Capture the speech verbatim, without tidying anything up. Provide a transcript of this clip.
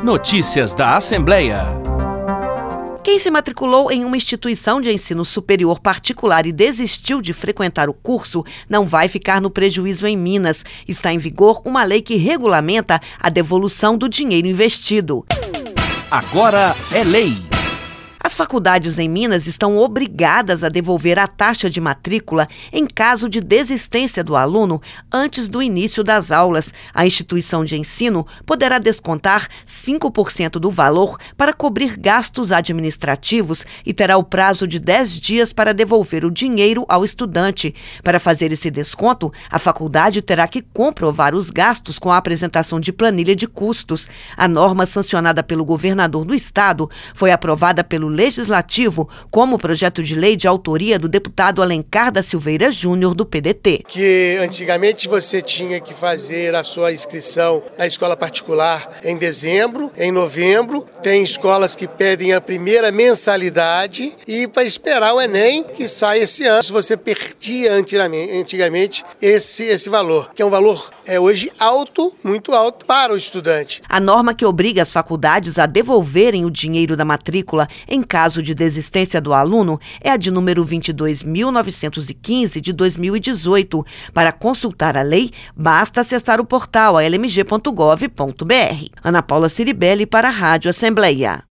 Notícias da Assembleia. Quem se matriculou em uma instituição de ensino superior particular e desistiu de frequentar o curso não vai ficar no prejuízo em Minas. Está em vigor uma lei que regulamenta a devolução do dinheiro investido. Agora é lei. As faculdades em Minas estão obrigadas a devolver a taxa de matrícula em caso de desistência do aluno antes do início das aulas. A instituição de ensino poderá descontar cinco por cento do valor para cobrir gastos administrativos e terá o prazo de dez dias para devolver o dinheiro ao estudante. Para fazer esse desconto, a faculdade terá que comprovar os gastos com a apresentação de planilha de custos. A norma, sancionada pelo governador do estado, foi aprovada pelo Legislativo como projeto de lei de autoria do deputado Alencar da Silveira Júnior, do P D T. Que antigamente você tinha que fazer a sua inscrição na escola particular em dezembro, em novembro. Tem escolas que pedem a primeira mensalidade e para esperar o Enem que sai esse ano. Se você perdia antigamente esse, esse valor, que é um valor é hoje alto, muito alto para o estudante. A norma que obriga as faculdades a devolverem o dinheiro da matrícula em caso de desistência do aluno é a de número vinte e dois mil novecentos e quinze de dois mil e dezoito. Para consultar a lei, basta acessar o portal a l m g ponto gov ponto b r. Ana Paula Ciribelli para a Rádio Assembleia.